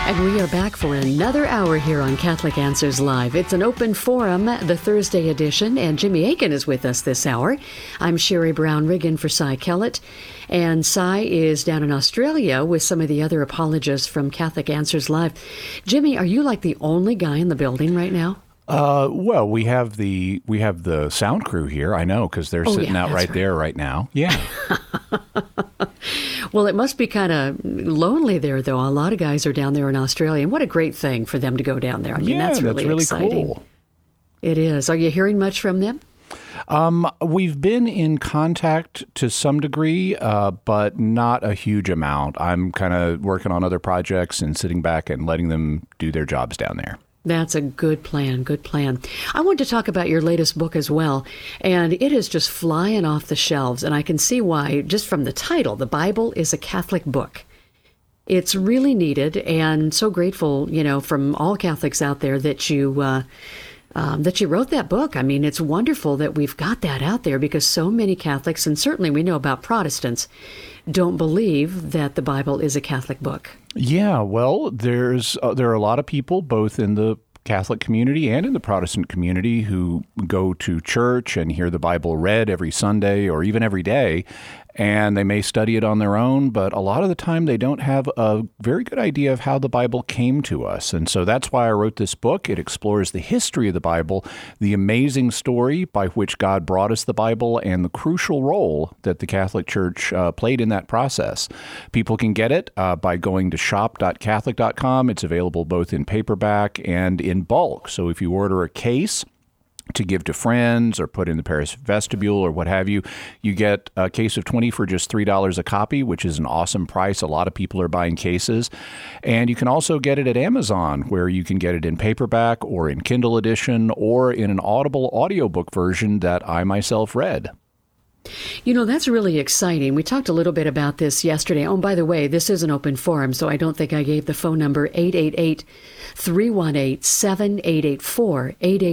And we are back for another hour here on Catholic Answers Live. It's an open forum, the Thursday edition, and Jimmy Akin is with us this hour. I'm Sherry Brown Riggin for Cy Kellett, and Cy is down in Australia with some of the other apologists from Catholic Answers Live. Jimmy, are you like the only guy in the building right now? Well, we have the sound crew here. I know, because they're sitting out right there right now. Yeah. Well, it must be kind of lonely there, though. A lot of guys are down there in Australia, and what a great thing for them to go down there. I mean, that's really exciting. Cool. It is. Are you hearing much from them? We've been in contact to some degree, but not a huge amount. I'm kind of working on other projects and sitting back and letting them do their jobs down there. That's a good plan, good plan. I wanted to talk about your latest book as well, and it is just flying off the shelves, and I can see why, just from the title, The Bible is a Catholic Book. It's really needed, and so grateful, from all Catholics out there that you wrote that book. I mean, it's wonderful that we've got that out there because so many Catholics, and certainly we know about Protestants, don't believe that the Bible is a Catholic book. Yeah, well, there are a lot of people, both in the Catholic community and in the Protestant community, who go to church and hear the Bible read every Sunday or even every day, and they may study it on their own, but a lot of the time they don't have a very good idea of how the Bible came to us. And so that's why I wrote this book. It explores the history of the Bible, the amazing story by which God brought us the Bible, and the crucial role that the Catholic Church played in that process. People can get it by going to shop.catholic.com. It's available both in paperback and in bulk. So if you order a case to give to friends or put in the parish vestibule or what have you, you get a case of 20 for just $3 a copy, which is an awesome price. A lot of people are buying cases. And you can also get it at Amazon, where you can get it in paperback or in Kindle edition or in an Audible audiobook version that I myself read. That's really exciting. We talked a little bit about this yesterday. Oh, by the way, this is an open forum, so I don't think I gave the phone number, 888-318-7884,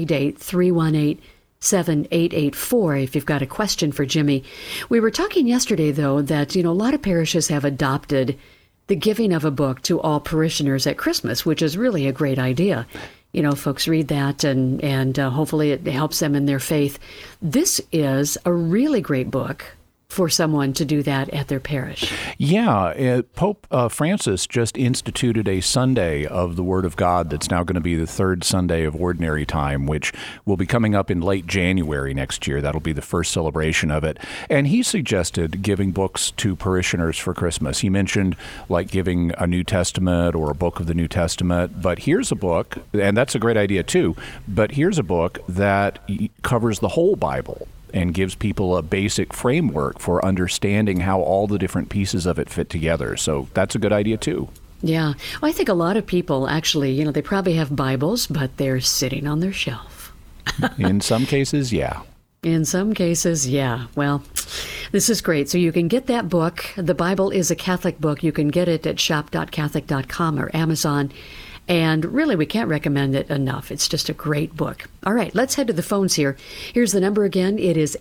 888-318-7884, if you've got a question for Jimmy. We were talking yesterday, though, that, a lot of parishes have adopted the giving of a book to all parishioners at Christmas, which is really a great idea. Folks read that and hopefully it helps them in their faith. This is a really great book for someone to do that at their parish. Yeah, Pope Francis just instituted a Sunday of the Word of God that's now going to be the third Sunday of Ordinary Time, which will be coming up in late January next year. That'll be the first celebration of it. And he suggested giving books to parishioners for Christmas. He mentioned like giving a New Testament or a book of the New Testament. But here's a book, and that's a great idea too, but here's a book that covers the whole Bible and gives people a basic framework for understanding how all the different pieces of it fit together. So that's a good idea, too. Yeah. Well, I think a lot of people actually, they probably have Bibles, but they're sitting on their shelf. In some cases, yeah. In some cases, yeah. Well, this is great. So you can get that book. The Bible is a Catholic book. You can get it at shop.catholic.com or Amazon. And really, we can't recommend it enough. It's just a great book. All right, let's head to the phones here. Here's the number again. It is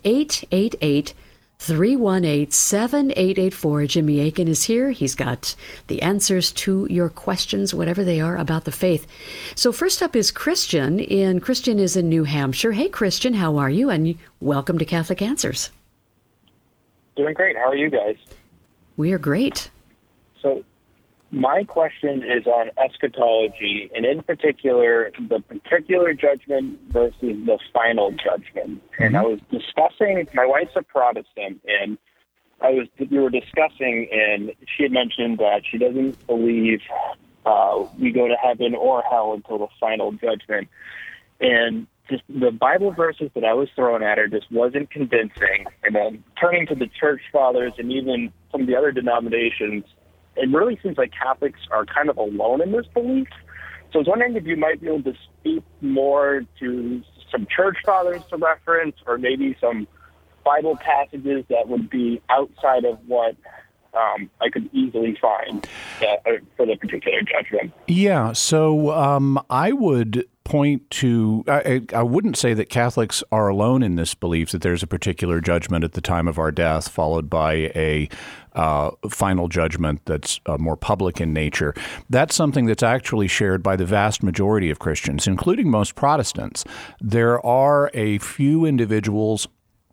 888-318-7884. Jimmy Akin is here. He's got the answers to your questions, whatever they are, about the faith. So first up is Christian, and Christian is in New Hampshire. Hey, Christian, how are you? And welcome to Catholic Answers. Doing great. How are you guys? We are great. So my question is on eschatology, and in particular, the particular judgment versus the final judgment. And I was discussing, my wife's a Protestant, and we were discussing, and she had mentioned that she doesn't believe we go to heaven or hell until the final judgment. And just the Bible verses that I was throwing at her just wasn't convincing. And then turning to the church fathers and even some of the other denominations, it really seems like Catholics are kind of alone in this belief. So I was wondering if you might be able to speak more to some church fathers to reference, or maybe some Bible passages that would be outside of what I could easily find for the particular judgment. Yeah, so I would point to, I wouldn't say that Catholics are alone in this belief that there's a particular judgment at the time of our death, followed by a final judgment that's more public in nature. That's something that's actually shared by the vast majority of Christians, including most Protestants. There are a few individuals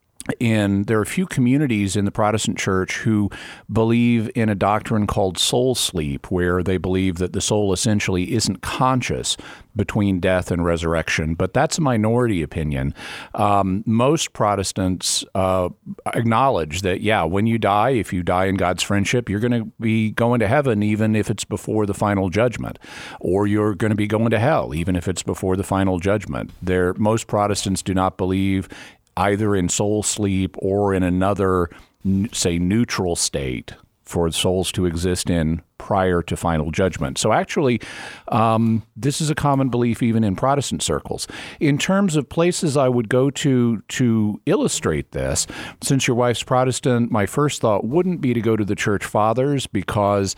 there are a few communities in the Protestant church who believe in a doctrine called soul sleep, where they believe that the soul essentially isn't conscious between death and resurrection. But that's a minority opinion. Most Protestants acknowledge that, when you die, if you die in God's friendship, you're going to be going to heaven, even if it's before the final judgment, or you're going to be going to hell, even if it's before the final judgment. Most Protestants do not believe either in soul sleep or in another, say, neutral state for souls to exist in prior to final judgment. So actually, this is a common belief even in Protestant circles. In terms of places I would go to illustrate this, since your wife's Protestant, my first thought wouldn't be to go to the Church Fathers, because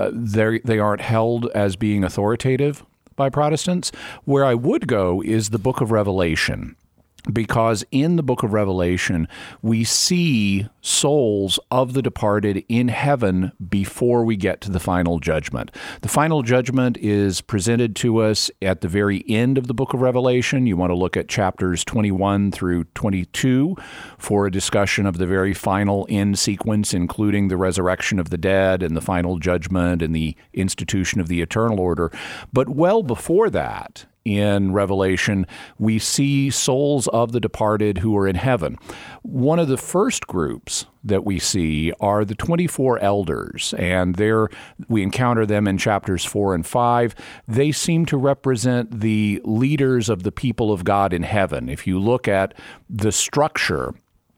they aren't held as being authoritative by Protestants. Where I would go is the Book of Revelation, because in the book of Revelation, we see souls of the departed in heaven before we get to the final judgment. The final judgment is presented to us at the very end of the book of Revelation. You want to look at chapters 21 through 22 for a discussion of the very final end sequence, including the resurrection of the dead and the final judgment and the institution of the eternal order. But well before that, in Revelation, we see souls of the departed who are in heaven. One of the first groups that we see are the 24 elders, and we encounter them in chapters 4 and 5. They seem to represent the leaders of the people of God in heaven. If you look at the structure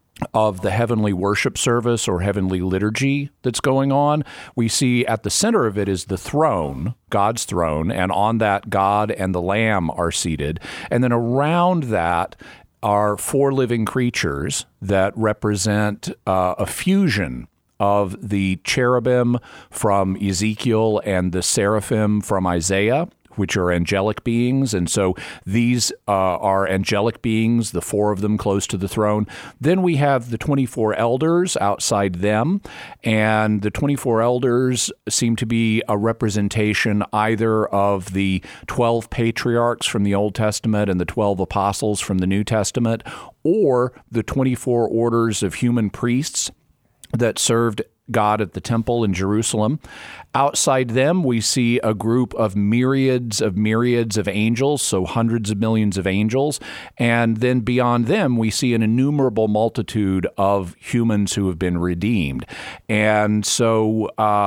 of the heavenly worship service or heavenly liturgy that's going on, we see at the center of it is the throne, God's throne, and on that God and the Lamb are seated. And then around that are 4 living creatures that represent a fusion of the cherubim from Ezekiel and the seraphim from Isaiah, which are angelic beings. And so these are angelic beings, the 4 of them close to the throne. Then we have the 24 elders outside them, and the 24 elders seem to be a representation either of the 12 patriarchs from the Old Testament and the 12 apostles from the New Testament, or the 24 orders of human priests that served God at the temple in Jerusalem. Outside them, we see a group of myriads of angels, so hundreds of millions of angels. And then beyond them, we see an innumerable multitude of humans who have been redeemed. And so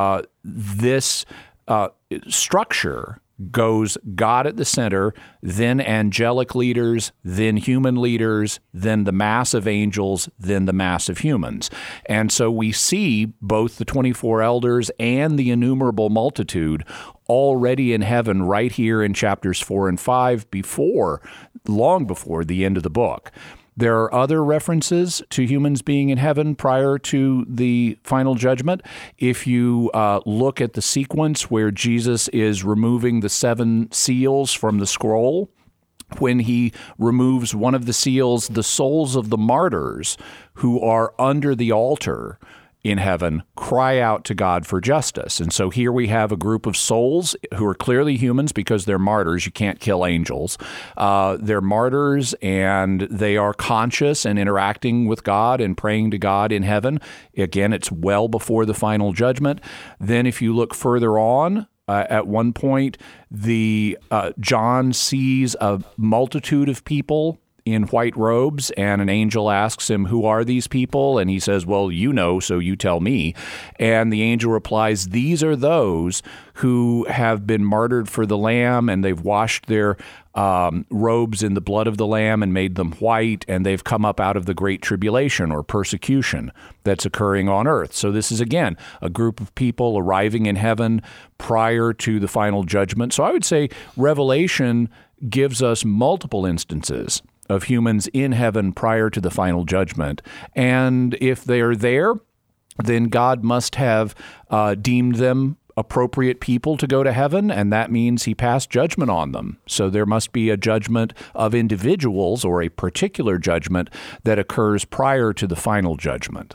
this structure goes God at the center, then angelic leaders, then human leaders, then the mass of angels, then the mass of humans. And so we see both the 24 elders and the innumerable multitude already in heaven right here in chapters 4 and 5, long before the end of the book. There are other references to humans being in heaven prior to the final judgment. If you look at the sequence where Jesus is removing the 7 seals from the scroll, when he removes one of the seals, the souls of the martyrs who are under the altar in heaven cry out to God for justice. And so here we have a group of souls who are clearly humans because they're martyrs. You can't kill angels. They're martyrs, and they are conscious and interacting with God and praying to God in heaven. Again, it's well before the final judgment. Then if you look further on, at one point, John sees a multitude of people in white robes, and an angel asks him, "Who are these people?" And he says, "Well, you know, so you tell me." And the angel replies, "These are those who have been martyred for the Lamb, and they've washed their robes in the blood of the Lamb and made them white, and they've come up out of the great tribulation or persecution that's occurring on earth." So this is, again, a group of people arriving in heaven prior to the final judgment. So I would say Revelation gives us multiple instances of humans in heaven prior to the final judgment. And if they're there, then God must have deemed them appropriate people to go to heaven, and that means he passed judgment on them. So there must be a judgment of individuals or a particular judgment that occurs prior to the final judgment.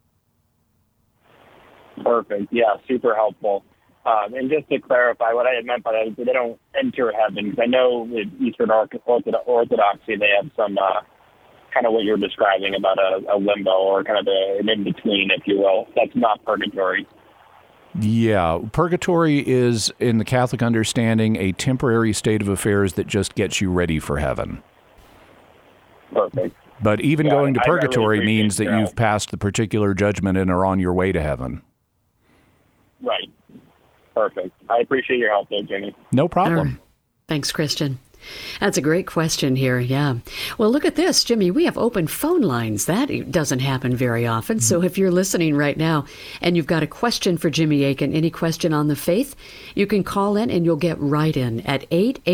Perfect. Yeah, super helpful. And just to clarify what I had meant by that, they don't enter heaven. Because I know with Eastern Orthodoxy, they have some kind of what you're describing about a limbo or kind of an in-between, if you will. That's not purgatory. Yeah, purgatory is, in the Catholic understanding, a temporary state of affairs that just gets you ready for heaven. Perfect. But even going to purgatory really means that you've passed the particular judgment and are on your way to heaven. Right. Perfect. I appreciate your help there, Jimmy. No problem. Right. Thanks, Christian. That's a great question here, yeah. Well, look at this, Jimmy. We have open phone lines. That doesn't happen very often. So if you're listening right now and you've got a question for Jimmy Akin, any question on the faith, you can call in and you'll get right in at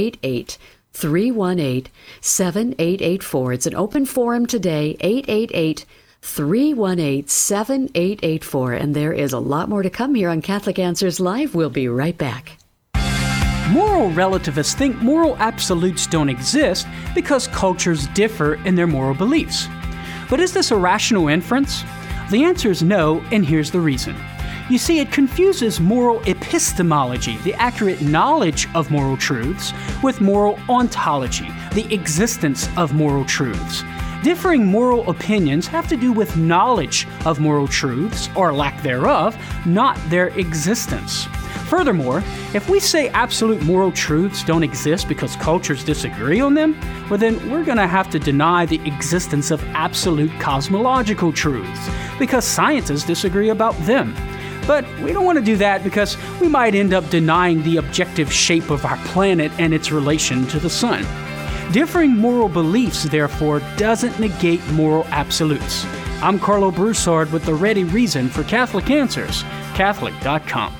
888-318-7884. It's an open forum today, 888-318-7884. And there is a lot more to come here on Catholic Answers Live. We'll be right back. Moral relativists think moral absolutes don't exist because cultures differ in their moral beliefs. But is this a rational inference? The answer is no, and here's the reason. You see, it confuses moral epistemology, the accurate knowledge of moral truths, with moral ontology, the existence of moral truths. Differing moral opinions have to do with knowledge of moral truths, or lack thereof, not their existence. Furthermore, if we say absolute moral truths don't exist because cultures disagree on them, well then we're going to have to deny the existence of absolute cosmological truths, because scientists disagree about them. But we don't want to do that because we might end up denying the objective shape of our planet and its relation to the sun. Differing moral beliefs, therefore, doesn't negate moral absolutes. I'm Carlo Broussard with the ready reason for Catholic Answers, Catholic.com.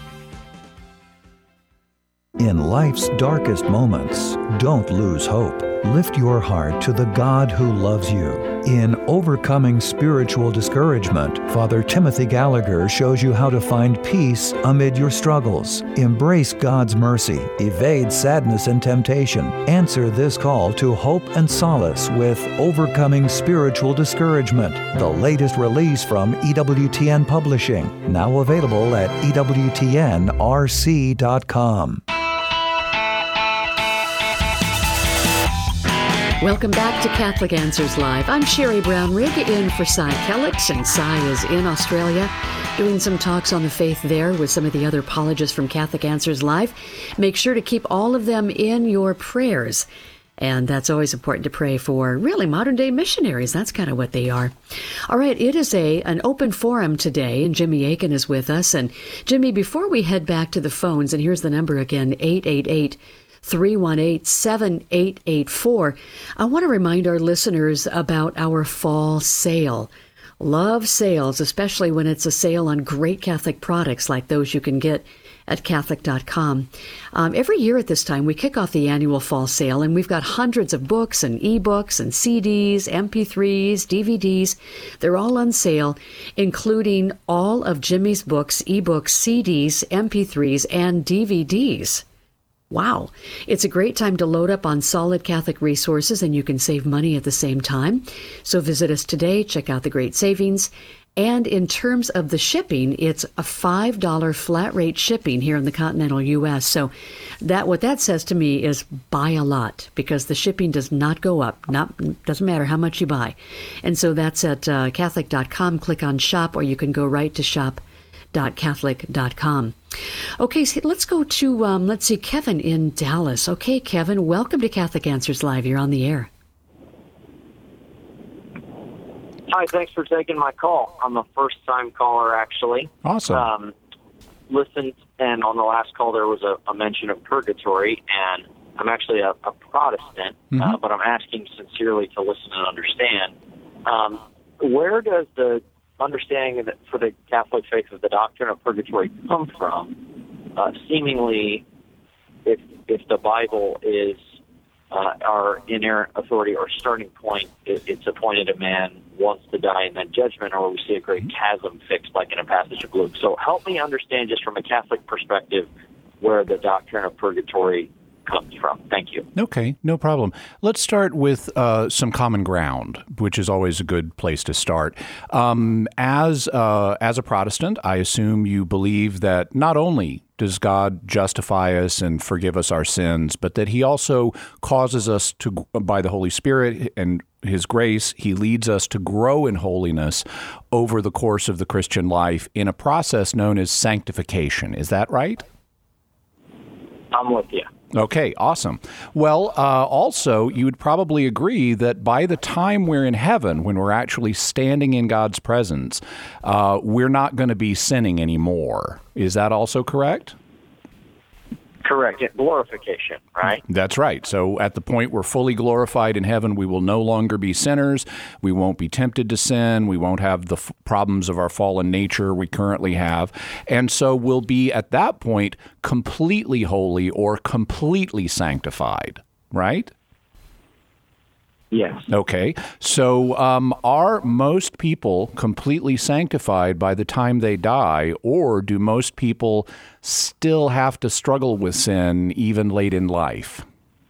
In life's darkest moments, don't lose hope. Lift your heart to the God who loves you. In Overcoming Spiritual Discouragement, Father Timothy Gallagher shows you how to find peace amid your struggles. Embrace God's mercy, evade sadness and temptation. Answer this call to hope and solace with Overcoming Spiritual Discouragement, the latest release from EWTN Publishing, now available at EWTNRC.com. Welcome back to Catholic Answers Live. I'm Sherry Brown-Rigg in for Cy Kellett, and Cy is in Australia doing some talks on the faith there with some of the other apologists from Catholic Answers Live. Make sure to keep all of them in your prayers. And that's always important to pray for, really, modern-day missionaries. That's kind of what they are. All right, it is an open forum today, and Jimmy Akin is with us. And Jimmy, before we head back to the phones, and here's the number again, 888-318-7884. I want to remind our listeners about our fall sale. Love sales, especially when it's a sale on great Catholic products like those you can get at Catholic.com. Every year at this time, we kick off the annual fall sale, and we've got hundreds of books and ebooks and CDs, MP3s, DVDs. They're all on sale, including all of Jimmy's books, ebooks, CDs, MP3s, and DVDs. Wow. It's a great time to load up on solid Catholic resources, and you can save money at the same time. So visit us today, check out the great savings. And in terms of the shipping, it's a $5 flat rate shipping here in the continental U.S. So what that says to me is buy a lot, because the shipping does not go up. Doesn't matter how much you buy. And so that's at Catholic.com. Click on shop, or you can go right to shop.Catholic.com. Okay, so let's go to, Kevin in Dallas. Okay, Kevin, welcome to Catholic Answers Live. You're on the air. Hi, thanks for taking my call. I'm a first-time caller, actually. Awesome. Listened, and on the last call there was a mention of purgatory, and I'm actually a Protestant, but I'm asking sincerely to listen and understand. Where does the understanding for the Catholic faith of the doctrine of purgatory come from? Seemingly, if the Bible is our inerrant authority or starting point, it's appointed a man once to die and then judgment, or we see a great chasm fixed like in a passage of Luke. So help me understand just from a Catholic perspective where the doctrine of purgatory comes from. Thank you. Okay, no problem. Let's start with some common ground, which is always a good place to start. As a Protestant, I assume you believe that not only does God justify us and forgive us our sins, but that he also causes us to, by the Holy Spirit and his grace, he leads us to grow in holiness over the course of the Christian life in a process known as sanctification. Is that right? I'm with you. Okay, awesome. Well, also, you would probably agree that by the time we're in heaven, when we're actually standing in God's presence, we're not going to be sinning anymore. Is that also correct? Correct. Glorification, right? That's right. So at the point we're fully glorified in heaven, we will no longer be sinners. We won't be tempted to sin. We won't have the problems of our fallen nature we currently have. And so we'll be at that point completely holy or completely sanctified, right? Yes. Okay. So are most people completely sanctified by the time they die, or do most people still have to struggle with sin even late in life?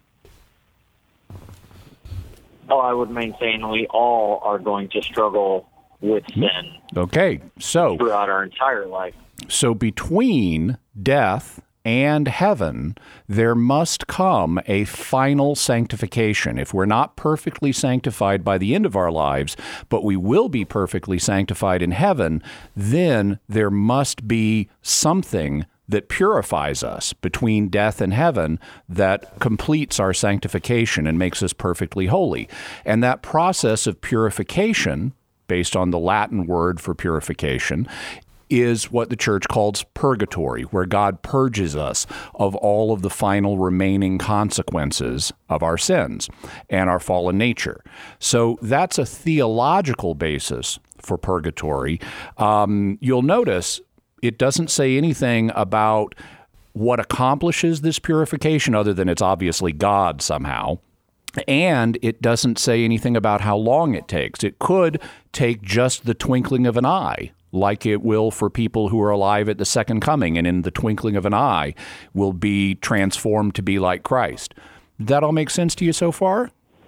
Oh, I would maintain we all are going to struggle with sin. Okay. So throughout our entire life. So between death and heaven, there must come a final sanctification. If we're not perfectly sanctified by the end of our lives, but we will be perfectly sanctified in heaven, then there must be something that purifies us between death and heaven that completes our sanctification and makes us perfectly holy. And that process of purification, based on the Latin word for purification, is what the church calls purgatory, where God purges us of all of the final remaining consequences of our sins and our fallen nature. So that's a theological basis for purgatory. You'll notice it doesn't say anything about what accomplishes this purification other than it's obviously God somehow. And it doesn't say anything about how long it takes. It could take just the twinkling of an eye, like it will for people who are alive at the second coming, and in the twinkling of an eye will be transformed to be like Christ. That all make sense to you so far?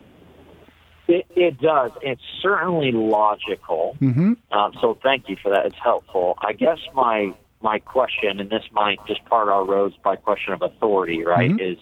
It does. It's certainly logical. Mm-hmm. So thank you for that. It's helpful. I guess my question, and this might just part our roads by question of authority, right, is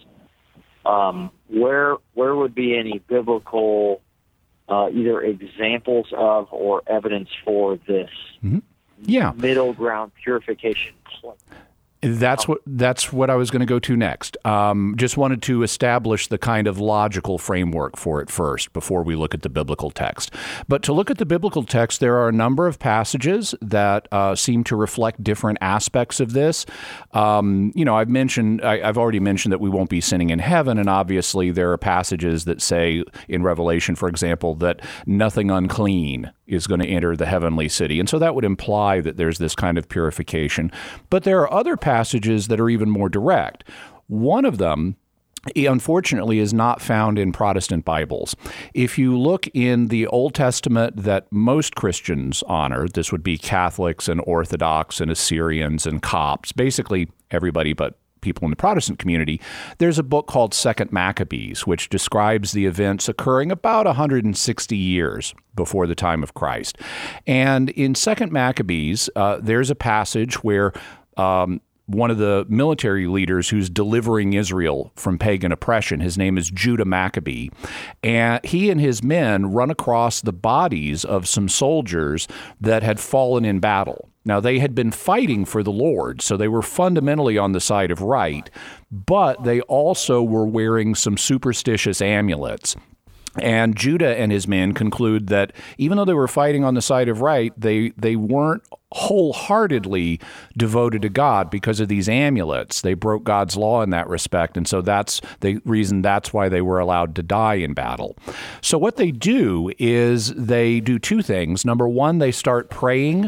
where would be any biblical either examples of or evidence for this middle ground purification plan? That's what I was going to go to next. Just wanted to establish the kind of logical framework for it first before we look at the biblical text. But to look at the biblical text, there are a number of passages that seem to reflect different aspects of this. I've already mentioned that we won't be sinning in heaven, and obviously there are passages that say in Revelation, for example, that nothing unclean is going to enter the heavenly city. And so that would imply that there's this kind of purification. But there are other passages that are even more direct. One of them, unfortunately, is not found in Protestant Bibles. If you look in the Old Testament that most Christians honor, this would be Catholics and Orthodox and Assyrians and Copts, basically everybody but people in the Protestant community, there's a book called Second Maccabees, which describes the events occurring about 160 years before the time of Christ. And in Second Maccabees, there's a passage where one of the military leaders who's delivering Israel from pagan oppression, his name is Judah Maccabee, and he and his men run across the bodies of some soldiers that had fallen in battle. Now, they had been fighting for the Lord, so they were fundamentally on the side of right, but they also were wearing some superstitious amulets. And Judah and his men conclude that even though they were fighting on the side of right, they weren't wholeheartedly devoted to God because of these amulets. They broke God's law in that respect, and so that's the reason that's why they were allowed to die in battle. So what they do is they do two things. Number one, they start praying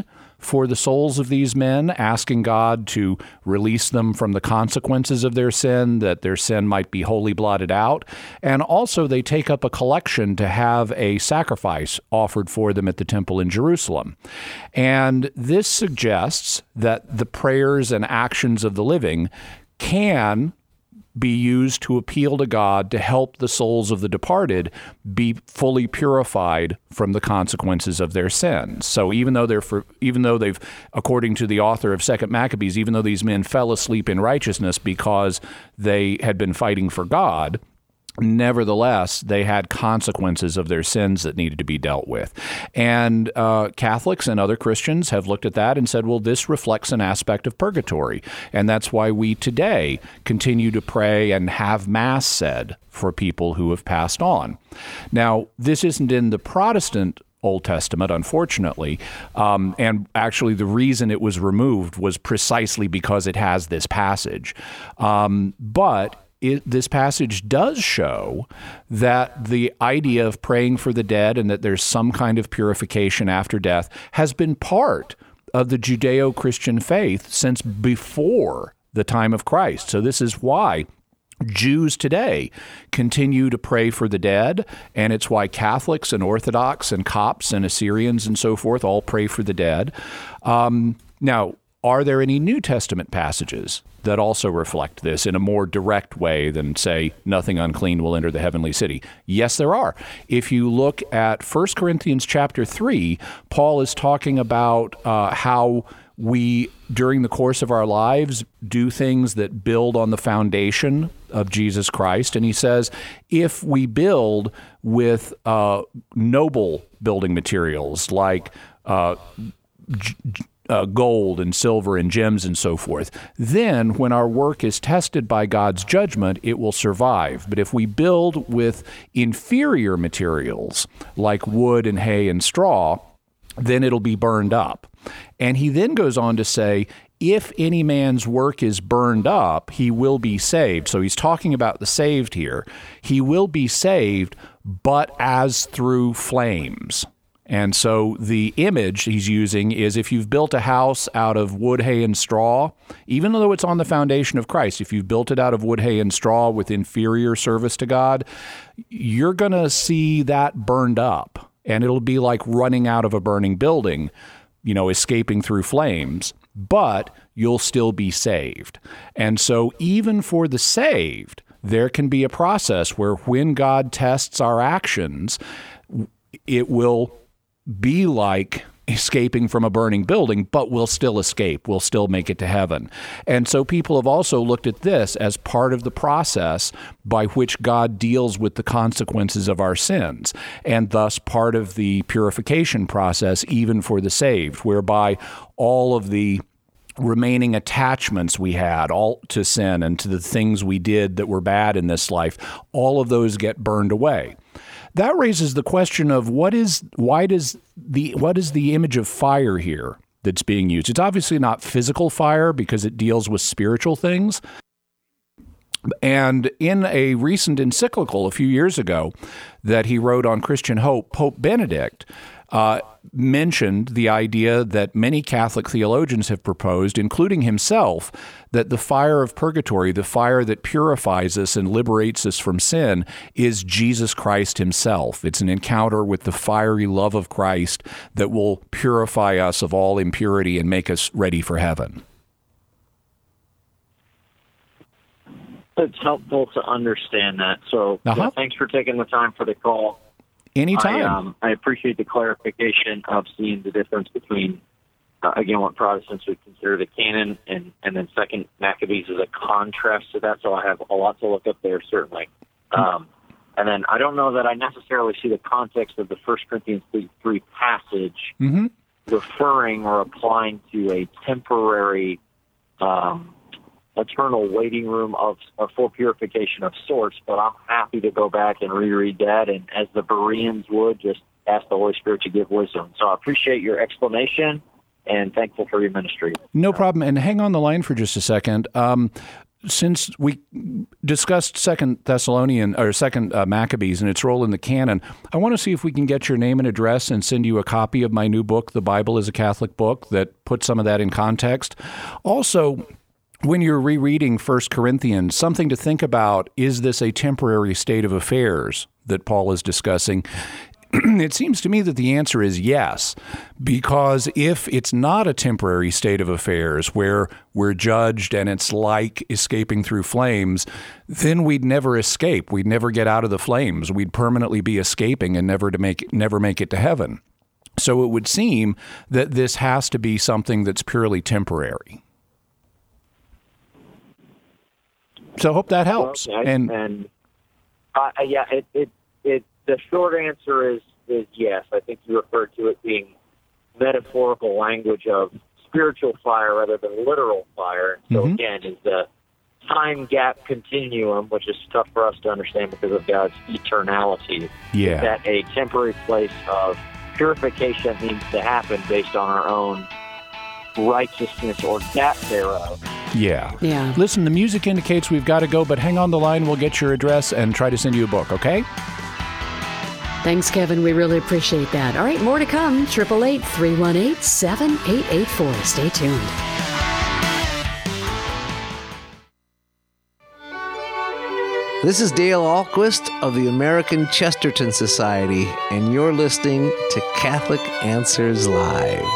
for the souls of these men, asking God to release them from the consequences of their sin, that their sin might be wholly blotted out. And also they take up a collection to have a sacrifice offered for them at the temple in Jerusalem. And this suggests that the prayers and actions of the living can be used to appeal to God to help the souls of the departed be fully purified from the consequences of their sins. So even though they've, according to the author of 2 Maccabees, even though these men fell asleep in righteousness because they had been fighting for God, nevertheless, they had consequences of their sins that needed to be dealt with. And Catholics and other Christians have looked at that and said, well, this reflects an aspect of purgatory. And that's why we today continue to pray and have Mass said for people who have passed on. Now, this isn't in the Protestant Old Testament, unfortunately, and actually the reason it was removed was precisely because it has this passage. But this passage does show that the idea of praying for the dead and that there's some kind of purification after death has been part of the Judeo-Christian faith since before the time of Christ. So this is why Jews today continue to pray for the dead, and it's why Catholics and Orthodox and Copts and Assyrians and so forth all pray for the dead. Now, are there any New Testament passages that also reflect this in a more direct way than, say, nothing unclean will enter the heavenly city? Yes, there are. If you look at 1 Corinthians chapter 3, Paul is talking about how we, during the course of our lives, do things that build on the foundation of Jesus Christ. And he says, if we build with noble building materials like gold and silver and gems and so forth, then when our work is tested by God's judgment, it will survive. But if we build with inferior materials like wood and hay and straw, then it'll be burned up. And he then goes on to say, if any man's work is burned up, he will be saved. So he's talking about the saved here. He will be saved, but as through flames. And so the image he's using is if you've built a house out of wood, hay, and straw, even though it's on the foundation of Christ, if you've built it out of wood, hay, and straw with inferior service to God, you're going to see that burned up. And it'll be like running out of a burning building, escaping through flames, but you'll still be saved. And so even for the saved, there can be a process where when God tests our actions, it will be like escaping from a burning building, but we'll still escape. We'll still make it to heaven. And so people have also looked at this as part of the process by which God deals with the consequences of our sins, and thus part of the purification process even for the saved, whereby all of the remaining attachments we had all to sin and to the things we did that were bad in this life, all of those get burned away. That raises the question of what is the image of fire here that's being used? It's obviously not physical fire because it deals with spiritual things. And in a recent encyclical a few years ago that he wrote on Christian hope, Pope Benedict mentioned the idea that many Catholic theologians have proposed, including himself, that the fire of purgatory, the fire that purifies us and liberates us from sin, is Jesus Christ himself. It's an encounter with the fiery love of Christ that will purify us of all impurity and make us ready for heaven. It's helpful to understand that. So thanks for taking the time for the call. Anytime. I appreciate the clarification of seeing the difference between, again, what Protestants would consider the canon, and then Second Maccabees is a contrast to that. So I have a lot to look up there, certainly. And then I don't know that I necessarily see the context of the 1 Corinthians 3 passage referring or applying to a temporary eternal waiting room for purification of sorts, but I'm happy to go back and reread that, and as the Bereans would, just ask the Holy Spirit to give wisdom. So I appreciate your explanation and thankful for your ministry. No problem. And hang on the line for just a second. since we discussed Second Maccabees and its role in the canon, I want to see if we can get your name and address and send you a copy of my new book, The Bible is a Catholic Book, that puts some of that in context. Also, when you're rereading 1 Corinthians, something to think about, is this a temporary state of affairs that Paul is discussing? It seems to me that the answer is yes, because if it's not a temporary state of affairs where we're judged and it's like escaping through flames, then we'd never escape. We'd never get out of the flames. We'd permanently be escaping and never make it to heaven. So it would seem that this has to be something that's purely temporary. So I hope that helps. The short answer is yes. I think you referred to it being metaphorical language of spiritual fire rather than literal fire. So again, is the time gap continuum, which is tough for us to understand because of God's eternality. Yeah. That a temporary place of purification needs to happen based on our own righteousness or death thereof. Yeah. Yeah. Listen, the music indicates we've got to go, but hang on the line. We'll get your address and try to send you a book, okay? Thanks, Kevin. We really appreciate that. All right, more to come. 888-318-7884. Stay tuned. This is Dale Ahlquist of the American Chesterton Society, and you're listening to Catholic Answers Live.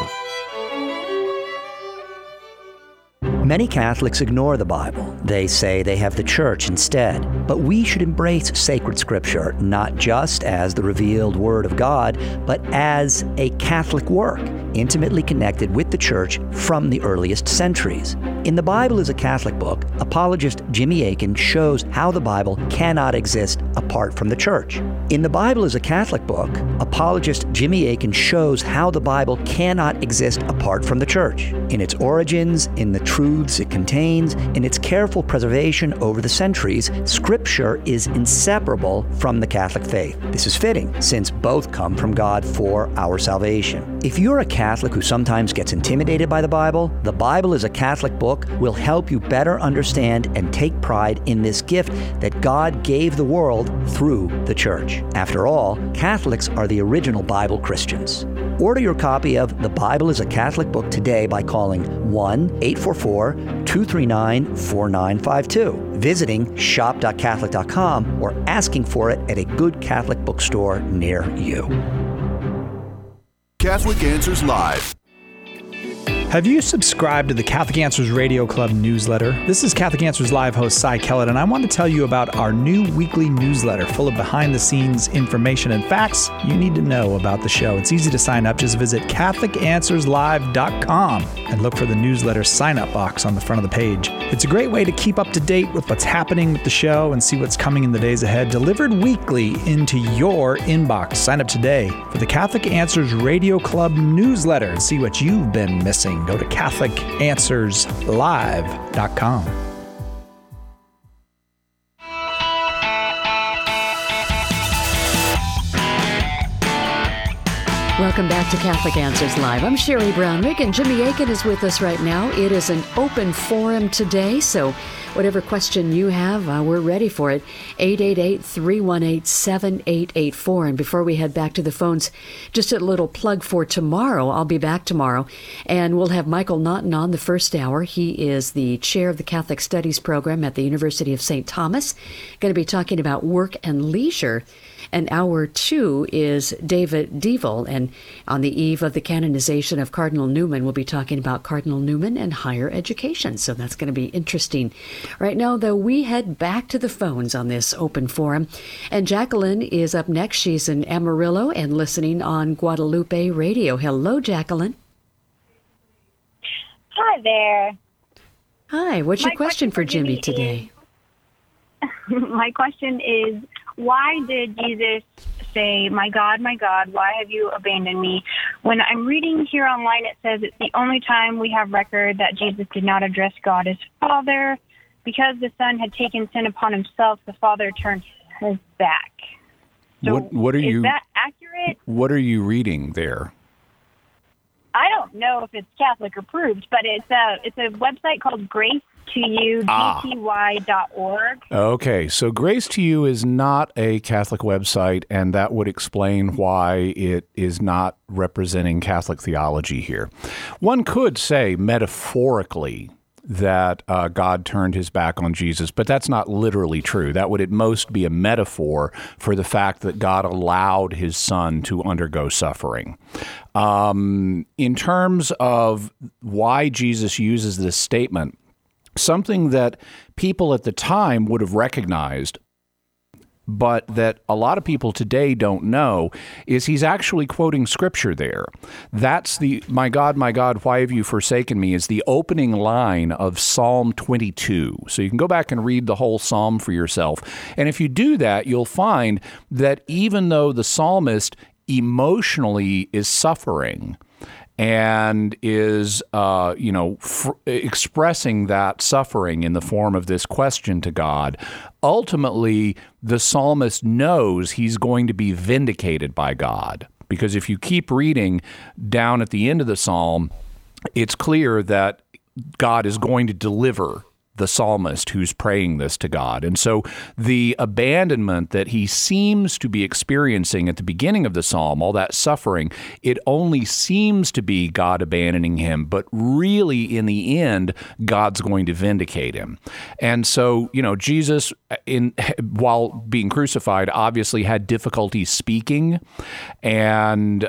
Many Catholics ignore the Bible. They say they have the Church instead. But we should embrace sacred Scripture, not just as the revealed Word of God, but as a Catholic work, intimately connected with the Church from the earliest centuries. In The Bible is a Catholic Book, apologist Jimmy Akin shows how the Bible cannot exist apart from the Church. In The Bible is a Catholic Book, apologist Jimmy Akin shows how the Bible cannot exist apart from the Church. In its origins, in the truths it contains, in its careful preservation over the centuries, Scripture is inseparable from the Catholic faith. This is fitting, since both come from God for our salvation. If you're a Catholic who sometimes gets intimidated by the Bible is a Catholic Book will help you better understand and take pride in this gift that God gave the world through the Church. After all, Catholics are the original Bible Christians. Order your copy of The Bible is a Catholic Book today by calling 1-844-239-4952, visiting shop.catholic.com, or asking for it at a good Catholic bookstore near you. Catholic Answers Live. Have you subscribed to the Catholic Answers Radio Club newsletter? This is Catholic Answers Live host Cy Kellett, and I want to tell you about our new weekly newsletter full of behind-the-scenes information and facts you need to know about the show. It's easy to sign up. Just visit CatholicAnswersLive.com and look for the newsletter sign-up box on the front of the page. It's a great way to keep up to date with what's happening with the show and see what's coming in the days ahead, delivered weekly into your inbox. Sign up today for the Catholic Answers Radio Club newsletter and see what you've been missing. Go to CatholicAnswersLive.com. Welcome back to Catholic Answers Live. I'm Sherry Brownrigg, and Jimmy Akin is with us right now. It is an open forum today, so whatever question you have, we're ready for it. 888-318-7884. And before we head back to the phones, just a little plug for tomorrow. I'll be back tomorrow, and we'll have Michael Naughton on the first hour. He is the chair of the Catholic Studies program at the University of St. Thomas. Going to be talking about work and leisure. And hour 2 is David Devil, and on the eve of the canonization of Cardinal Newman, we'll be talking about Cardinal Newman and higher education. So that's going to be interesting. Right now, though, we head back to the phones on this open forum. And Jacqueline is up next. She's in Amarillo and listening on Guadalupe Radio. Hello, Jacqueline. Hi there. Hi. What's your question for Jimmy today? My question is, why did Jesus say, my God, why have you abandoned me? When I'm reading here online, it says it's the only time we have record that Jesus did not address God as Father. Because the Son had taken sin upon himself, the Father turned his back. So what are is you, that accurate? What are you reading there? I don't know if it's Catholic approved, but it's a website called GraceToYouGTY.org. Okay, so Grace to You is not a Catholic website, and that would explain why it is not representing Catholic theology here. One could say metaphorically that God turned his back on Jesus, but that's not literally true. That would at most be a metaphor for the fact that God allowed his son to undergo suffering. In terms of why Jesus uses this statement, something that people at the time would have recognized, but that a lot of people today don't know, is he's actually quoting scripture there. That's the, my God, why have you forsaken me, is the opening line of Psalm 22. So you can go back and read the whole psalm for yourself. And if you do that, you'll find that even though the psalmist emotionally is suffering and is, expressing that suffering in the form of this question to God, ultimately, the psalmist knows he's going to be vindicated by God. Because if you keep reading down at the end of the psalm, it's clear that God is going to deliver the psalmist who's praying this to God. And so the abandonment that he seems to be experiencing at the beginning of the psalm, all that suffering, it only seems to be God abandoning him, but really in the end, God's going to vindicate him. And so, Jesus, while being crucified, obviously had difficulty speaking. And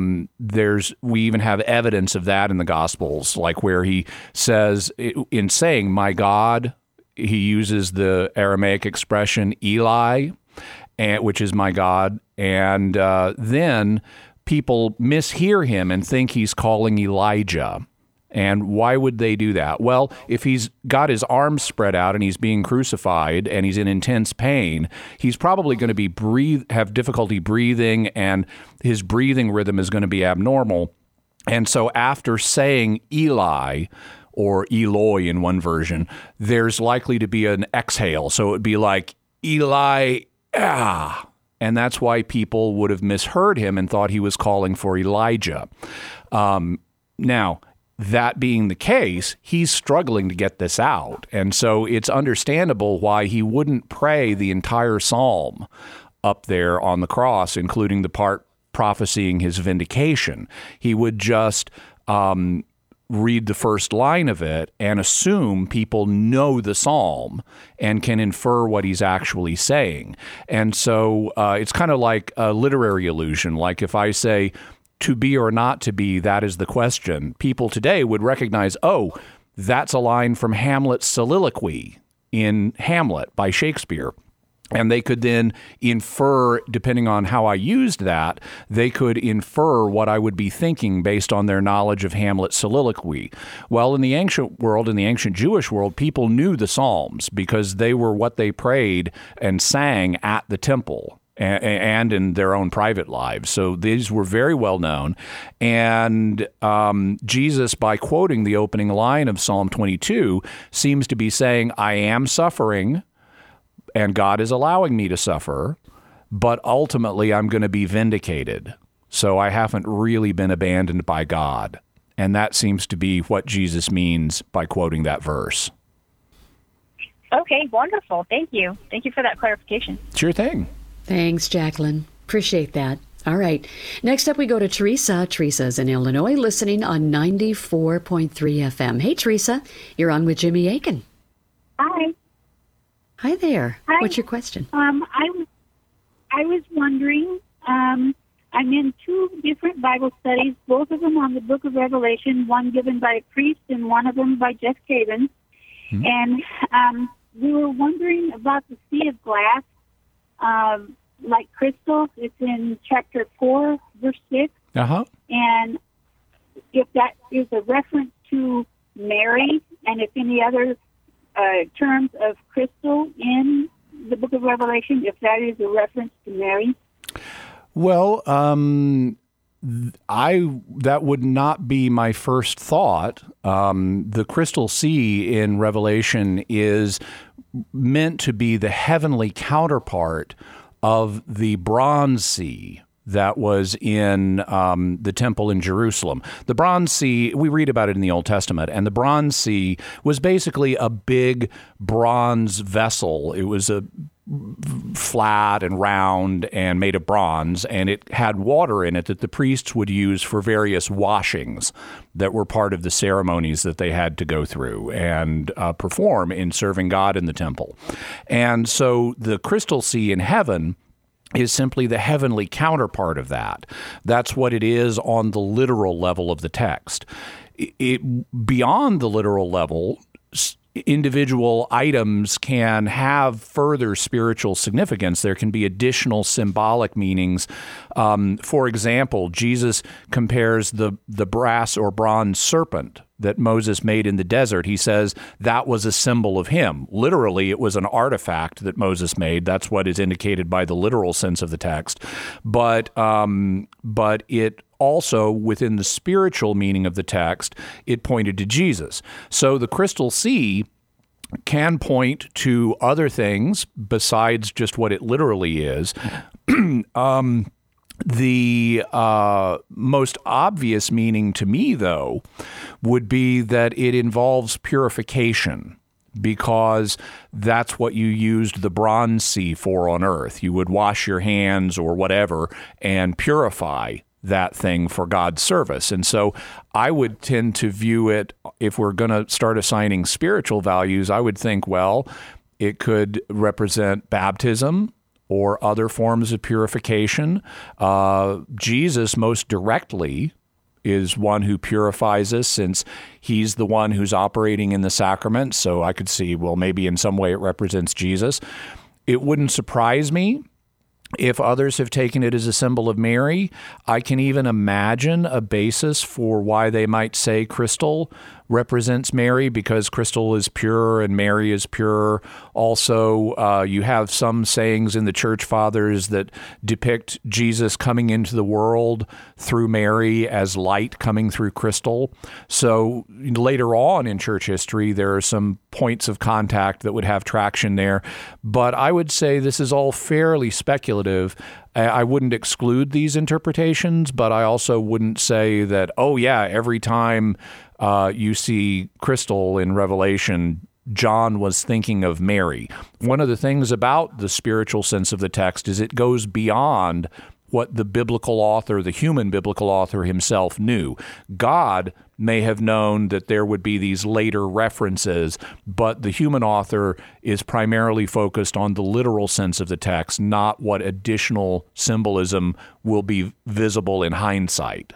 we even have evidence of that in the Gospels, like where he says, in saying, my God, he uses the Aramaic expression Eli, which is my God, and then people mishear him and think he's calling Elijah. And why would they do that? Well, if he's got his arms spread out and he's being crucified and he's in intense pain, he's probably going to have difficulty breathing, and his breathing rhythm is going to be abnormal. And so after saying Eli, or Eloi in one version, there's likely to be an exhale. So it would be like, Eli, ah. And that's why people would have misheard him and thought he was calling for Elijah. Now, that being the case, he's struggling to get this out. And so it's understandable why he wouldn't pray the entire psalm up there on the cross, including the part prophesying his vindication. He would just read the first line of it and assume people know the psalm and can infer what he's actually saying. And so it's kind of like a literary illusion. Like if I say, to be or not to be, that is the question, people today would recognize, oh, that's a line from Hamlet's soliloquy in Hamlet by Shakespeare. And they could then infer, depending on how I used that, they could infer what I would be thinking based on their knowledge of Hamlet's soliloquy. Well, in the ancient world, in the ancient Jewish world, people knew the Psalms because they were what they prayed and sang at the temple and in their own private lives. So these were very well known. And Jesus, by quoting the opening line of Psalm 22, seems to be saying, I am suffering, and God is allowing me to suffer, but ultimately I'm going to be vindicated. So I haven't really been abandoned by God. And that seems to be what Jesus means by quoting that verse. Okay, wonderful. Thank you. Thank you for that clarification. Sure thing. Thanks, Jacqueline. Appreciate that. All right. Next up, we go to Teresa. Teresa's in Illinois, listening on 94.3 FM. Hey, Teresa, you're on with Jimmy Akin. Hi. Hi there. Hi. What's your question? I was wondering, I'm in two different Bible studies, both of them on the book of Revelation, one given by a priest and one of them by Jeff Cavins. Mm-hmm. And we were wondering about the sea of glass, like crystal. It's in chapter 4, verse 6. Uh-huh. And if that is a reference to Mary, and if any other terms of crystal in the book of Revelation, if that is a reference to Mary? Well, that would not be my first thought. The crystal sea in Revelation is meant to be the heavenly counterpart of the bronze sea that was in the temple in Jerusalem. The Bronze Sea, we read about it in the Old Testament, and the Bronze Sea was basically a big bronze vessel. It was a flat and round and made of bronze, and it had water in it that the priests would use for various washings that were part of the ceremonies that they had to go through and perform in serving God in the temple. And so the crystal sea in heaven is simply the heavenly counterpart of that. That's what it is on the literal level of the text. Beyond the literal level, individual items can have further spiritual significance. There can be additional symbolic meanings. For example, Jesus compares the brass or bronze serpent that Moses made in the desert. He says that was a symbol of him. Literally, it was an artifact that Moses made. That's what is indicated by the literal sense of the text. But it also, within the spiritual meaning of the text, it pointed to Jesus. So the crystal sea can point to other things besides just what it literally is. The most obvious meaning to me, though, would be that it involves purification, because that's what you used the Bronze Sea for on earth. You would wash your hands or whatever and purify that thing for God's service. And so I would tend to view it, if we're going to start assigning spiritual values, I would think, well, it could represent baptism or other forms of purification. Jesus most directly is one who purifies us, since he's the one who's operating in the sacrament. So I could see, well, maybe in some way it represents Jesus. It wouldn't surprise me if others have taken it as a symbol of Mary. I can even imagine a basis for why they might say crystal represents Mary, because crystal is pure and Mary is pure. Also, you have some sayings in the Church Fathers that depict Jesus coming into the world through Mary as light coming through crystal. So later on in church history, there are some points of contact that would have traction there. But I would say this is all fairly speculative. I wouldn't exclude these interpretations, but I also wouldn't say that, oh yeah, every time you see crystal in Revelation, John was thinking of Mary. One of the things about the spiritual sense of the text is it goes beyond what the biblical author, the human biblical author himself knew. God may have known that there would be these later references, but the human author is primarily focused on the literal sense of the text, not what additional symbolism will be visible in hindsight.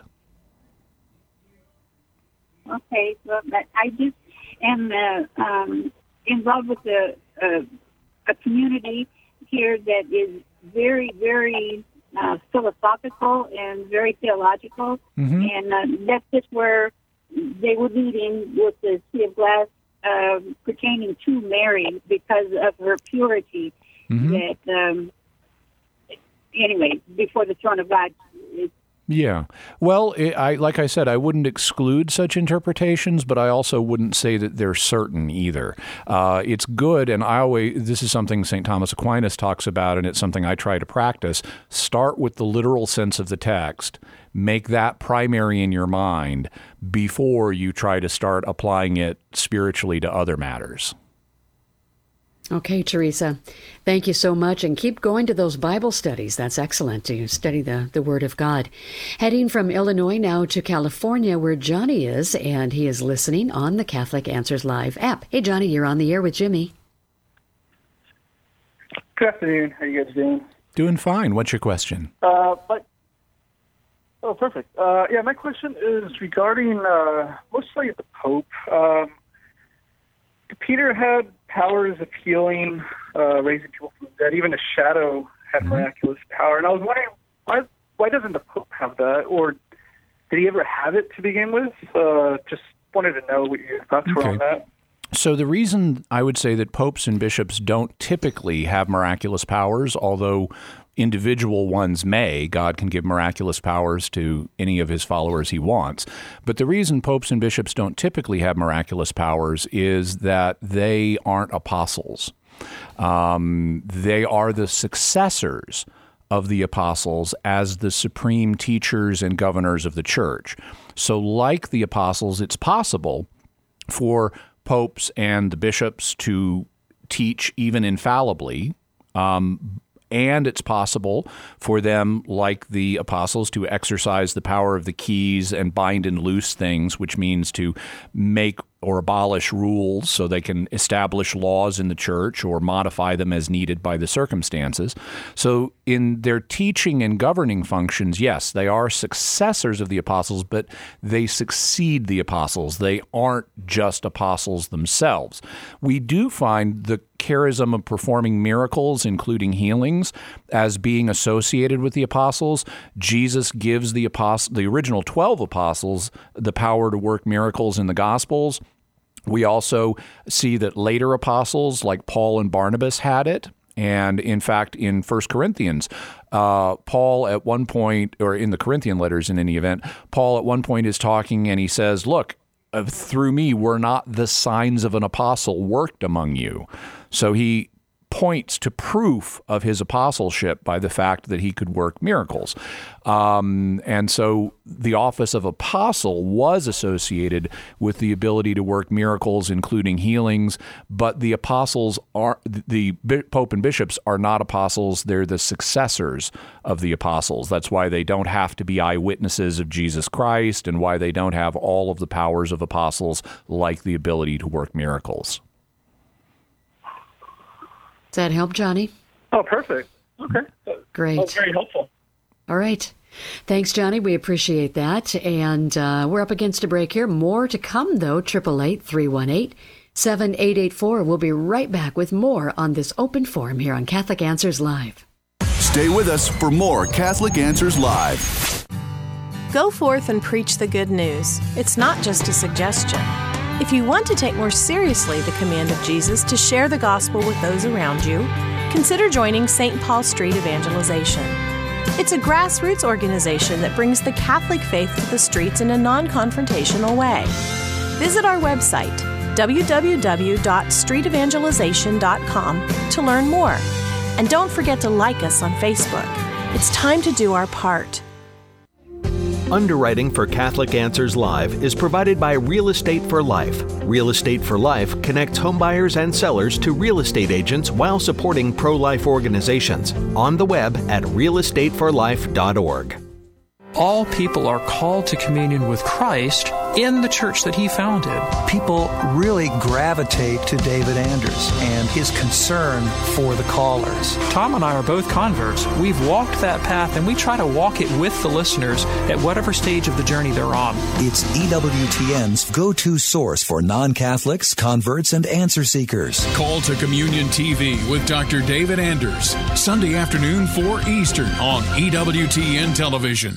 Okay, so I just am involved with a community here that is very, very philosophical and very theological, and that's just where they were leading with the Sea of Glass pertaining to Mary because of her purity. That anyway, before the throne of God. Yeah. Well, like I said, I wouldn't exclude such interpretations, but I also wouldn't say that they're certain either. It's good, and this is something St. Thomas Aquinas talks about, and it's something I try to practice. Start with the literal sense of the text. Make that primary in your mind before you try to start applying it spiritually to other matters. Okay, Teresa, thank you so much, and keep going to those Bible studies. That's excellent to study the Word of God. Heading from Illinois now to California, where Johnny is, and he is listening on the Catholic Answers Live app. Hey, Johnny, you're on the air with Jimmy. Good afternoon. How are you guys doing? Doing fine. What's your question? Perfect. My question is regarding mostly the Pope. Peter had powers of healing, raising people from the dead. Even a shadow had miraculous power. And I was wondering, why doesn't the Pope have that? Or did he ever have it to begin with? Just wanted to know what your thoughts were on that. So the reason I would say that popes and bishops don't typically have miraculous powers, although individual ones may, God can give miraculous powers to any of his followers he wants. But the reason popes and bishops don't typically have miraculous powers is that they aren't apostles. They are the successors of the apostles as the supreme teachers and governors of the church. So like the apostles, it's possible for popes and the bishops to teach even infallibly, and it's possible for them, like the apostles, to exercise the power of the keys and bind and loose things, which means to make or abolish rules so they can establish laws in the church or modify them as needed by the circumstances. So in their teaching and governing functions, yes, they are successors of the apostles, but they succeed the apostles. They aren't just apostles themselves. We do find the charism of performing miracles, including healings, as being associated with the apostles. Jesus gives the original 12 apostles the power to work miracles in the Gospels. We also see that later apostles like Paul and Barnabas had it. And in fact, in 1 Corinthians, Paul at one point, or in the Corinthian letters in any event, Paul at one point is talking and he says, look, through me were not the signs of an apostle worked among you. So he points to proof of his apostleship by the fact that he could work miracles. And so the office of apostle was associated with the ability to work miracles, including healings, but the apostles the Pope and bishops are not apostles. They're the successors of the apostles. That's why they don't have to be eyewitnesses of Jesus Christ and why they don't have all of the powers of apostles, like the ability to work miracles. Does that help, Johnny? Oh, perfect. Okay. Great. That's very helpful. All right. Thanks, Johnny. We appreciate that. And we're up against a break here. More to come, though. 888-318-7884. We'll be right back with more on this open forum here on Catholic Answers Live. Stay with us for more Catholic Answers Live. Go forth and preach the good news. It's not just a suggestion. If you want to take more seriously the command of Jesus to share the gospel with those around you, consider joining St. Paul Street Evangelization. It's a grassroots organization that brings the Catholic faith to the streets in a non-confrontational way. Visit our website, www.streetevangelization.com, to learn more. And don't forget to like us on Facebook. It's time to do our part. Underwriting for Catholic Answers Live is provided by Real Estate for Life. Real Estate for Life connects homebuyers and sellers to real estate agents while supporting pro-life organizations. On the web at realestateforlife.org. All people are called to communion with Christ in the church that he founded. People really gravitate to David Anders and his concern for the callers. Tom and I are both converts. We've walked that path, and we try to walk it with the listeners at whatever stage of the journey they're on. It's EWTN's go-to source for non-Catholics, converts, and answer seekers. Call to Communion TV with Dr. David Anders, Sunday afternoon, 4 Eastern on EWTN Television.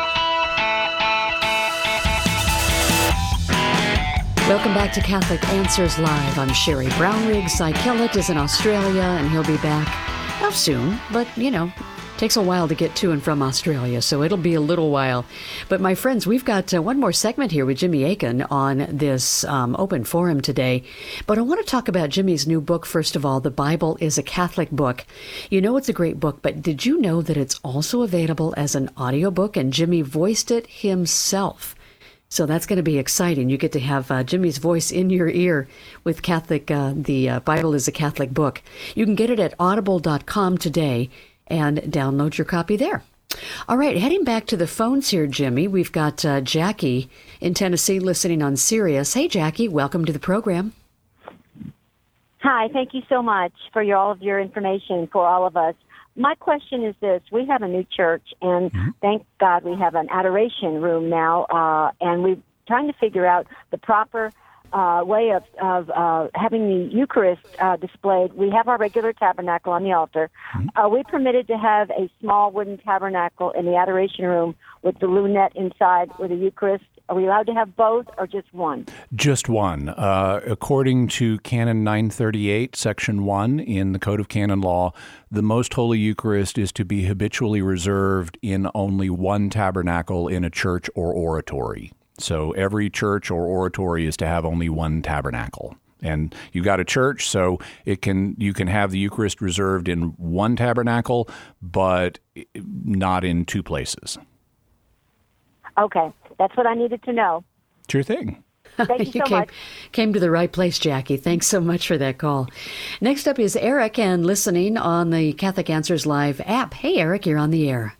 Welcome back to Catholic Answers Live. I'm Sherry Brownrigg. Cy Kellett is in Australia, and he'll be back soon. But, takes a while to get to and from Australia, so it'll be a little while. But, my friends, we've got one more segment here with Jimmy Akin on this open forum today. But I want to talk about Jimmy's new book, first of all. The Bible is a Catholic Book. You know it's a great book, but did you know that it's also available as an audiobook? And Jimmy voiced it himself. So that's going to be exciting. You get to have Jimmy's voice in your ear with Catholic. The Bible is a Catholic Book. You can get it at audible.com today and download your copy there. All right, heading back to the phones here, Jimmy. We've got Jackie in Tennessee listening on Sirius. Hey, Jackie, welcome to the program. Hi, thank you so much for all of your information for all of us. My question is this. We have a new church, and thank God we have an adoration room now, and we're trying to figure out the proper way of having the Eucharist displayed. We have our regular tabernacle on the altar. Are we permitted to have a small wooden tabernacle in the adoration room with the lunette inside with a Eucharist? Are we allowed to have both or just one? Just one. According to Canon 938, Section 1 in the Code of Canon Law, the Most Holy Eucharist is to be habitually reserved in only one tabernacle in a church or oratory. So every church or oratory is to have only one tabernacle. And you got a church, so you can have the Eucharist reserved in one tabernacle, but not in two places. Okay, that's what I needed to know. Sure thing. Thank you so much. Came to the right place, Jackie. Thanks so much for that call. Next up is Eric, and listening on the Catholic Answers Live app. Hey, Eric, you're on the air.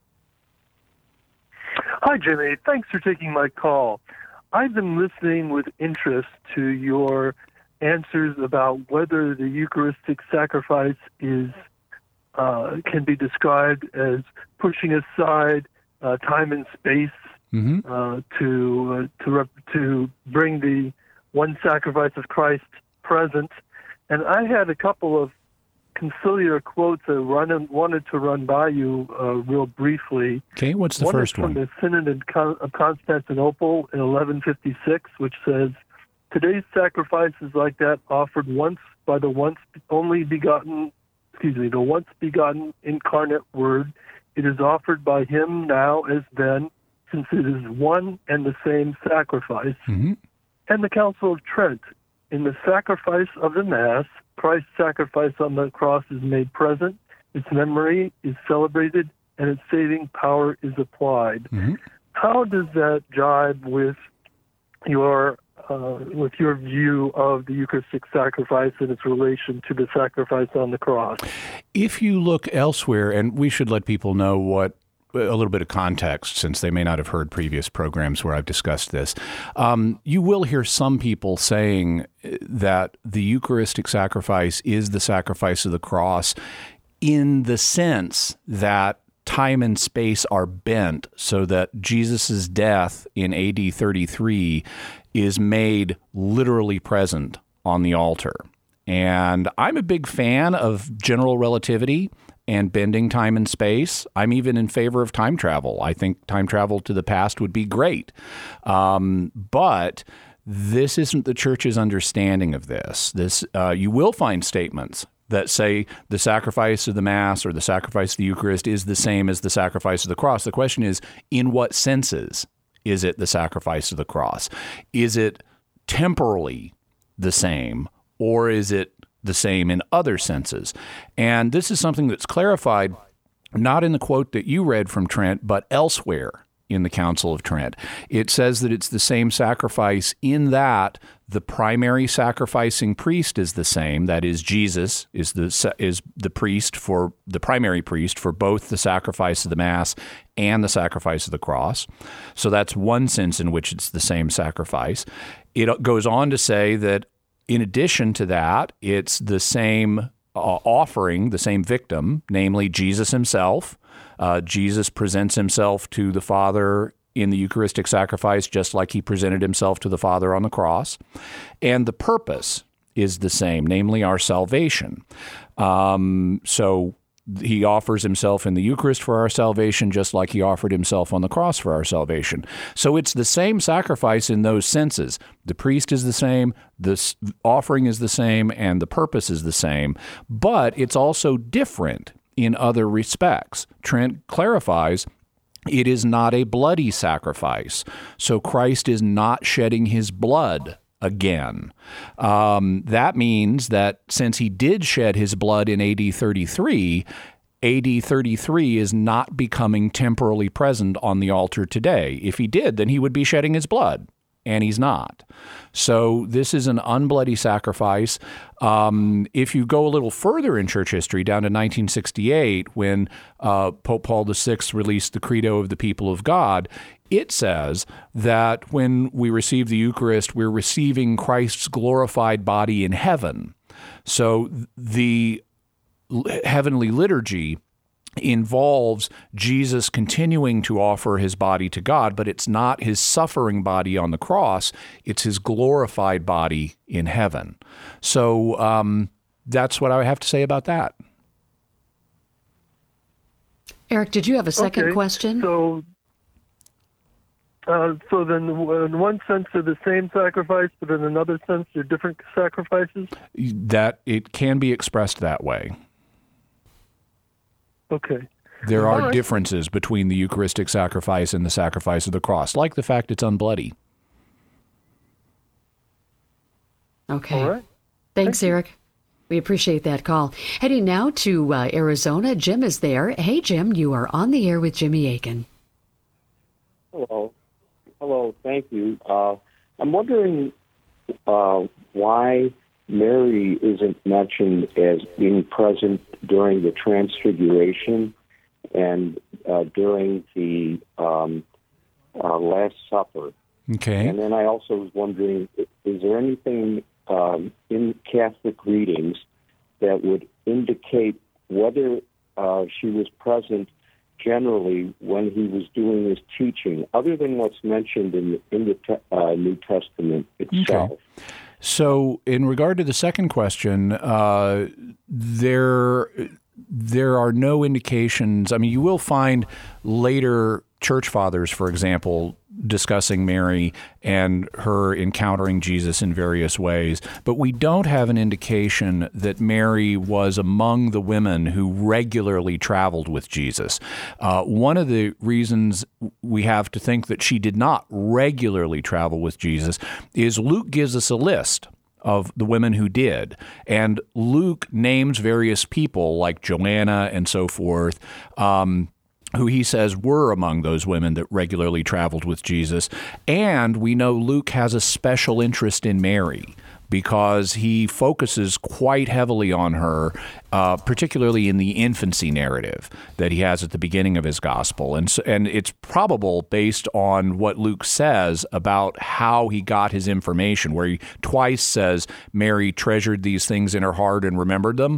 Hi, Jimmy. Thanks for taking my call. I've been listening with interest to your answers about whether the Eucharistic sacrifice can be described as pushing aside time and space to bring the one sacrifice of Christ present. And I had a couple of conciliar quotes I wanted to run by you real briefly. Okay, what's the first one? One is from the Synod of Constantinople in 1156, which says, "Today's sacrifice is like that offered once by the once begotten incarnate Word. It is offered by him now as then, since it is one and the same sacrifice." Mm-hmm. And the Council of Trent, "In the sacrifice of the Mass, Christ's sacrifice on the cross is made present, its memory is celebrated, and its saving power is applied." Mm-hmm. How does that jibe with your view of the Eucharistic sacrifice and its relation to the sacrifice on the cross? If you look elsewhere, and we should let people know a little bit of context, since they may not have heard previous programs where I've discussed this. You will hear some people saying that the Eucharistic sacrifice is the sacrifice of the cross in the sense that time and space are bent so that Jesus' death in AD 33 is made literally present on the altar. And I'm a big fan of general relativity and bending time and space. I'm even in favor of time travel. I think time travel to the past would be great. But this isn't the Church's understanding of this. You will find statements that say the sacrifice of the Mass or the sacrifice of the Eucharist is the same as the sacrifice of the cross. The question is, in what senses is it the sacrifice of the cross? Is it temporally the same, or is it the same in other senses? And this is something that's clarified not in the quote that you read from Trent, but elsewhere in the Council of Trent. It says that it's the same sacrifice in that the primary sacrificing priest is the same. That is, Jesus is the priest for the primary priest for both the sacrifice of the Mass and the sacrifice of the cross. So that's one sense in which it's the same sacrifice. It goes on to say that in addition to that, it's the same offering, the same victim, namely Jesus himself. Jesus presents himself to the Father in the Eucharistic sacrifice just like he presented himself to the Father on the cross. And the purpose is the same, namely our salvation. So he offers himself in the Eucharist for our salvation just like he offered himself on the cross for our salvation. So it's the same sacrifice in those senses. The priest is the same, the offering is the same, and the purpose is the same. But it's also different in other respects. Trent clarifies it is not a bloody sacrifice. So Christ is not shedding his blood again. That means that since he did shed his blood in AD 33, AD 33 is not becoming temporally present on the altar today. If he did, then he would be shedding his blood, and he's not. So this is an unbloody sacrifice. If you go a little further in church history, down to 1968, when Pope Paul VI released the Credo of the People of God, it says that when we receive the Eucharist, we're receiving Christ's glorified body in heaven. So the heavenly liturgy involves Jesus continuing to offer his body to God, but it's not his suffering body on the cross, it's his glorified body in heaven. So that's what I have to say about that. Eric, did you have a second question? So then in one sense they're the same sacrifice, but in another sense they're different sacrifices? That it can be expressed that way. Okay. There are differences between the Eucharistic sacrifice and the sacrifice of the cross, like the fact it's unbloody. Okay. All right. Thanks, Eric. We appreciate that call. Heading now to Arizona. Jim is there. Hey, Jim, you are on the air with Jimmy Akin. Hello. Thank you. I'm wondering why Mary isn't mentioned as being present during the Transfiguration and during the Last Supper. Okay. And then I also was wondering, is there anything in Catholic readings that would indicate whether she was present generally when he was doing his teaching, other than what's mentioned in the New Testament itself? Okay. So, in regard to the second question, there are no indications. I mean, you will find later church fathers, for example, discussing Mary and her encountering Jesus in various ways, but we don't have an indication that Mary was among the women who regularly traveled with Jesus. One of the reasons we have to think that she did not regularly travel with Jesus is Luke gives us a list of the women who did. And Luke names various people like Joanna and so forth, who he says were among those women that regularly traveled with Jesus. And we know Luke has a special interest in Mary because he focuses quite heavily on her, particularly in the infancy narrative that he has at the beginning of his gospel. And it's probable, based on what Luke says about how he got his information, where he twice says Mary treasured these things in her heart and remembered them.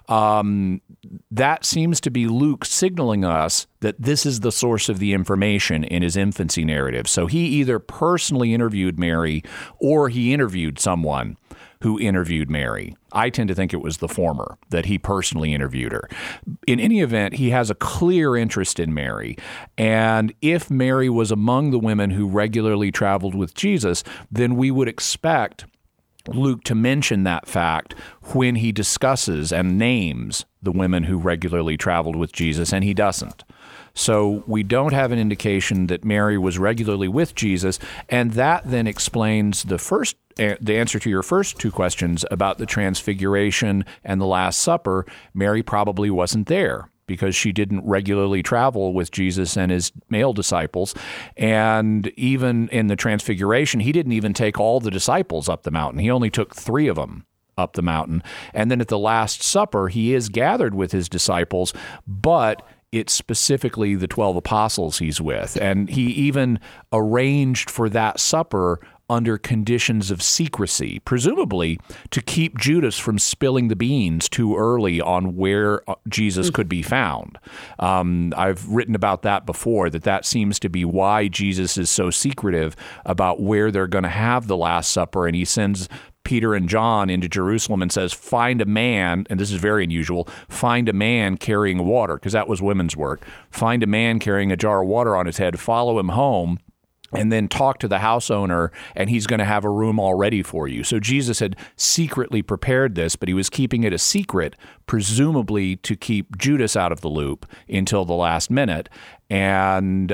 That seems to be Luke signaling us that this is the source of the information in his infancy narrative. So he either personally interviewed Mary or he interviewed someone who interviewed Mary. I tend to think it was the former, that he personally interviewed her. In any event, he has a clear interest in Mary. And if Mary was among the women who regularly traveled with Jesus, then we would expect Luke to mention that fact when he discusses and names the women who regularly traveled with Jesus, and he doesn't. So we don't have an indication that Mary was regularly with Jesus, and that then explains the answer to your first two questions about the Transfiguration and the Last Supper. Mary probably wasn't there because she didn't regularly travel with Jesus and his male disciples. And even in the Transfiguration, he didn't even take all the disciples up the mountain. He only took 3 of them up the mountain. And then at the Last Supper, he is gathered with his disciples, but it's specifically the 12 apostles he's with. And he even arranged for that supper under conditions of secrecy, presumably to keep Judas from spilling the beans too early on where Jesus could be found. I've written about that before, that seems to be why Jesus is so secretive about where they're going to have the Last Supper, and he sends Peter and John into Jerusalem and says, find a man, and this is very unusual, find a man carrying water, because that was women's work. Find a man carrying a jar of water on his head, follow him home, and then talk to the house owner, and he's going to have a room all ready for you. So Jesus had secretly prepared this, but he was keeping it a secret, presumably to keep Judas out of the loop until the last minute. And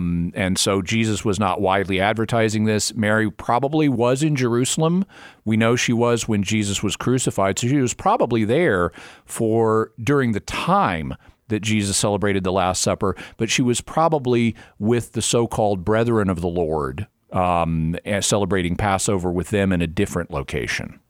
so Jesus was not widely advertising this. Mary probably was in Jerusalem. We know she was when Jesus was crucified, so she was probably there during the time that Jesus celebrated the Last Supper, but she was probably with the so-called brethren of the Lord, celebrating Passover with them in a different location.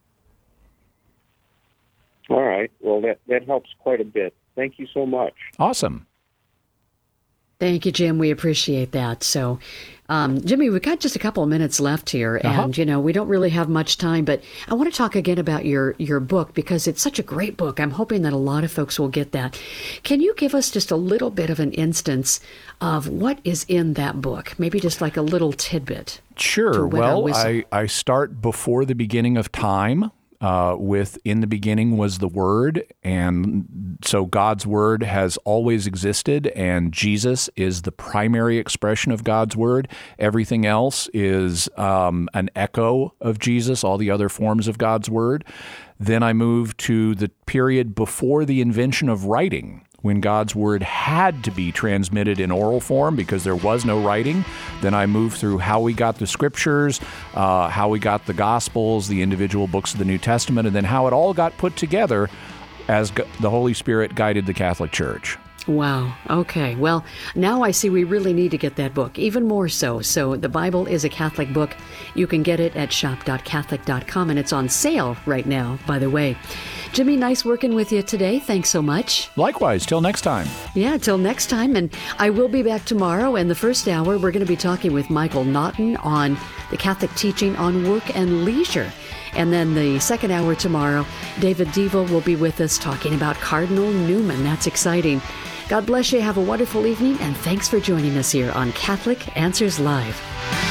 All right. Well, that helps quite a bit. Thank you so much. Awesome. Thank you, Jim. We appreciate that. So, Jimmy, we've got just a couple of minutes left here, and, we don't really have much time, but I want to talk again about your book because it's such a great book. I'm hoping that a lot of folks will get that. Can you give us just a little bit of an instance of what is in that book? Maybe just like a little tidbit. Sure. Well, I start before the beginning of time. With in the beginning was the Word, and so God's Word has always existed, and Jesus is the primary expression of God's Word. Everything else is an echo of Jesus, all the other forms of God's Word. Then I move to the period before the invention of writing, when God's Word had to be transmitted in oral form because there was no writing. Then I moved through how we got the Scriptures, how we got the Gospels, the individual books of the New Testament, and then how it all got put together as the Holy Spirit guided the Catholic Church. Wow. Okay. Well, now I see we really need to get that book, even more so. So the Bible is a Catholic book. You can get it at shop.catholic.com, and it's on sale right now, by the way. Jimmy, nice working with you today. Thanks so much. Likewise. Till next time. Yeah, till next time. And I will be back tomorrow. In the first hour, we're going to be talking with Michael Naughton on the Catholic teaching on work and leisure. And then the second hour tomorrow, David Devo will be with us talking about Cardinal Newman. That's exciting. God bless you. Have a wonderful evening, and thanks for joining us here on Catholic Answers Live.